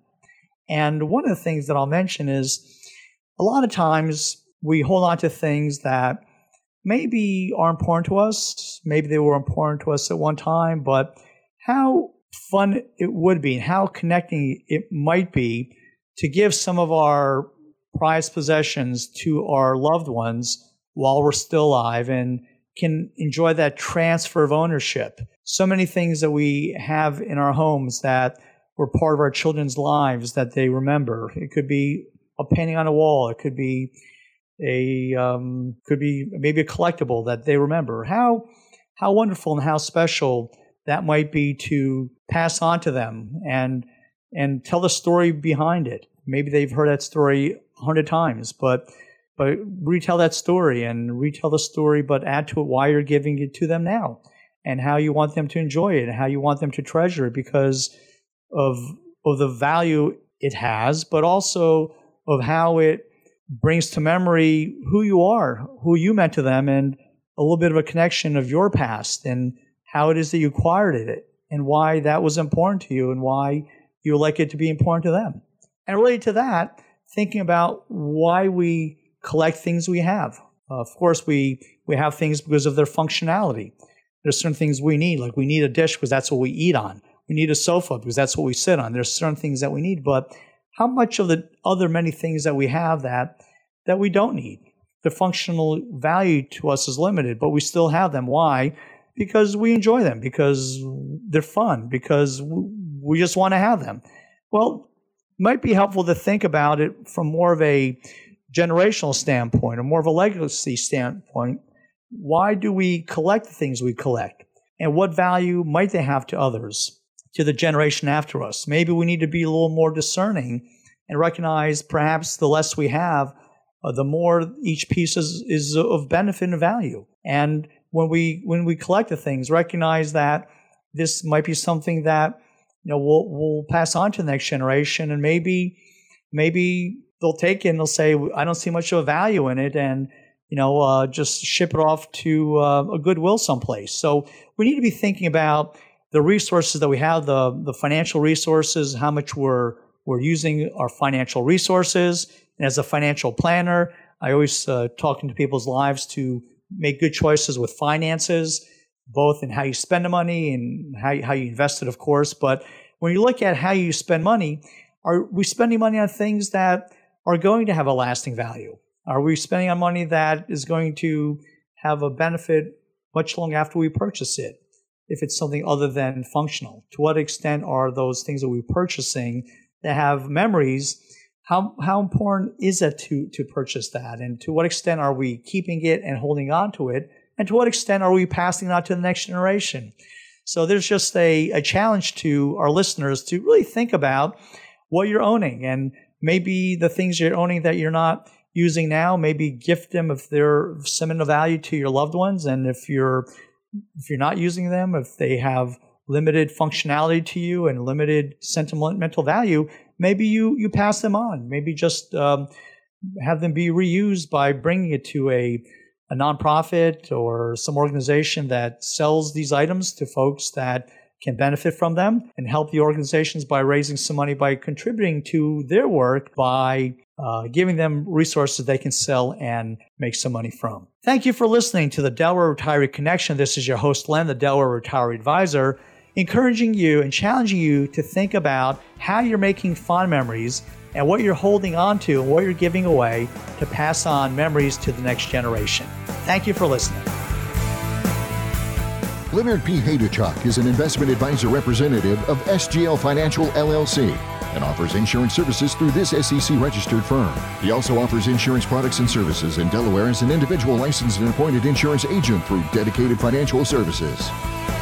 Speaker 2: And one of the things that I'll mention is a lot of times we hold on to things that maybe are important to us. Maybe they were important to us at one time, but how fun it would be and how connecting it might be to give some of our prized possessions to our loved ones while we're still alive and can enjoy that transfer of ownership. So many things that we have in our homes that were part of our children's lives that they remember. It could be a painting on a wall. It could be a um, could be maybe a collectible that they remember. How how wonderful and how special that might be to pass on to them and and tell the story behind it. Maybe they've heard that story a hundred times, but but retell that story and retell the story, but add to it why you're giving it to them now and how you want them to enjoy it and how you want them to treasure it because of of the value it has, but also of how it brings to memory who you are, who you meant to them, and a little bit of a connection of your past and how it is that you acquired it and why that was important to you and why you would like it to be important to them. And related to that, thinking about why we collect things we have. Uh, of course, we, we have things because of their functionality. There's certain things we need, like we need a dish because that's what we eat on. We need a sofa because that's what we sit on. There's certain things that we need, but how much of the other many things that we have that that we don't need? The functional value to us is limited, but we still have them. Why? Because we enjoy them, because they're fun, because we just want to have them. Well, it might be helpful to think about it from more of a generational standpoint or more of a legacy standpoint. Why do we collect the things we collect? And what value might they have to others, to the generation after us? Maybe we need to be a little more discerning and recognize perhaps the less we have, uh, the more each piece is, is of benefit and value. And when we when we collect the things, recognize that this might be something that you know we'll we'll pass on to the next generation, and maybe maybe they'll take it and they'll say, I don't see much of a value in it, and you know uh, just ship it off to uh, a Goodwill someplace. So we need to be thinking about the resources that we have, the the financial resources, how much we're we're using our financial resources. And as a financial planner, I always uh, talk into people's lives to make good choices with finances, both in how you spend the money and how you, how you invest it, of course. But when you look at how you spend money, are we spending money on things that are going to have a lasting value? Are we spending on money that is going to have a benefit much long after we purchase it? If it's something other than functional, to what extent are those things that we're purchasing that have memories? How how important is it to to purchase that? And to what extent are we keeping it and holding on to it? And to what extent are we passing it on to the next generation? So there's just a, a challenge to our listeners to really think about what you're owning. And maybe the things you're owning that you're not using now, maybe gift them if they're sentimental value to your loved ones. And if you're if you're not using them, if they have limited functionality to you and limited sentimental value, maybe you, you pass them on. Maybe just um, have them be reused by bringing it to a, a nonprofit or some organization that sells these items to folks that can benefit from them, and help the organizations by raising some money by contributing to their work by uh, giving them resources they can sell and make some money from. Thank you for listening to the Delaware Retiree Connection. This is your host, Len, the Delaware Retiree Advisor, encouraging you and challenging you to think about how you're making fond memories and what you're holding on to and what you're giving away to pass on memories to the next generation. Thank you for listening.
Speaker 1: Leonard P. Hayduchuk is an investment advisor representative of S G L Financial, L L C, and offers insurance services through this S E C-registered firm. He also offers insurance products and services in Delaware as an individual licensed and appointed insurance agent through Dedicated Financial Services.